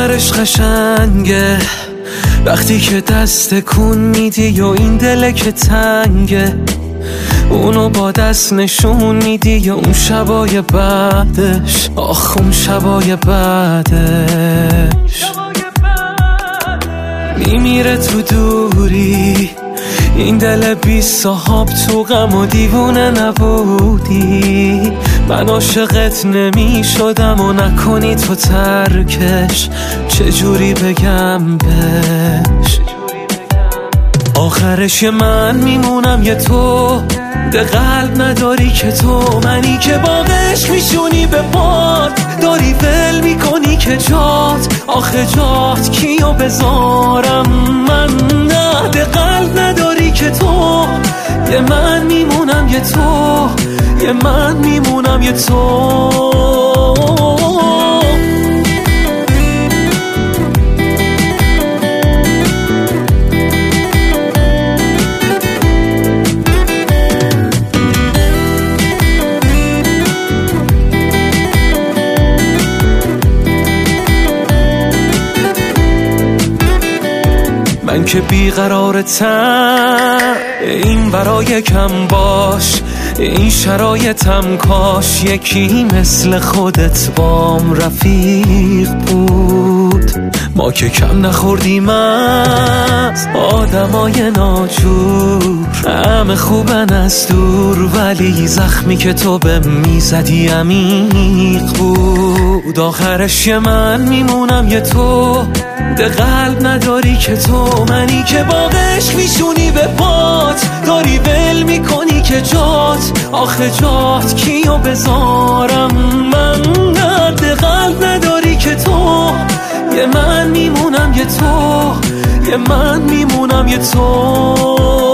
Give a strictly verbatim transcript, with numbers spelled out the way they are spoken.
آخرش قشنگه وقتی که دست کن میدی و این دله که تنگه، اونو با دست نشون میدی و اون شبای بعدش، آخ اون شبای بعدش میمیره تو دوری. این دل بی صاحب تو غم و دیوونه نبودی، من عاشقت نمی شدم و نکنی تو ترکش، چجوری بگم بهش. آخرش من میمونم یه تو، ده قلب نداری که تو، منی که باقش میشونی به باد، داری ول میکنی که جات، آخه جات کیو بذارم من، نه ده قلب نداری که تو، یه من میمونم یه تو، یه من میمونم یه تو. من که بیقرارتم این برای کم باش، این شرایطم کاش یکی مثل خودت بام رفیق بود. ما که کم نخوردیم از آدمای ناجور، همه خوبن از دور، ولی زخمی که تو به میزدی عمیق بود. آخرش یه من میمونم یه تو، ده قلب نداری که تو، منی که باقش میشونی به پات، داری ول میکنی که جات، آخه جات کیو بذارم من، ده قلب نداری که تو، یه من میمونم یه تو، یه من میمونم یه تو.